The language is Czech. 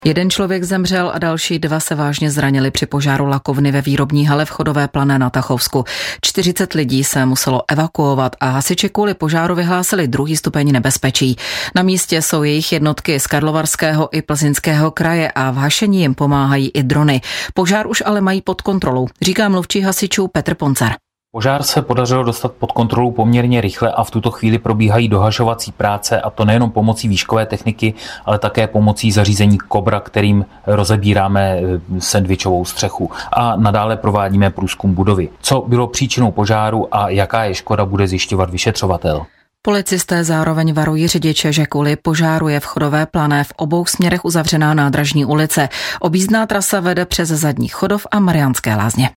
Jeden člověk zemřel a další 2 se vážně zranili při požáru lakovny ve výrobní hale v Chodové Plané na Tachovsku. 40 lidí se muselo evakuovat a hasiči kvůli požáru vyhlásili 2. stupeň nebezpečí. Na místě jsou jejich jednotky z Karlovarského i Plzeňského kraje a v hašení jim pomáhají i drony. Požár už ale mají pod kontrolou, říká mluvčí hasičů Petr Poncar. Požár se podařilo dostat pod kontrolu poměrně rychle a v tuto chvíli probíhají dohašovací práce, a to nejenom pomocí výškové techniky, ale také pomocí zařízení Kobra, kterým rozebíráme sendvičovou střechu, a nadále provádíme průzkum budovy. Co bylo příčinou požáru a jaká je škoda, bude zjišťovat vyšetřovatel. Policisté zároveň varují řidiče, že kvůli požáru je v Chodové Plané v obou směrech uzavřená Nádražní ulice. Objízdná trasa vede přes Zadní Chodov a Mariánské Lázně.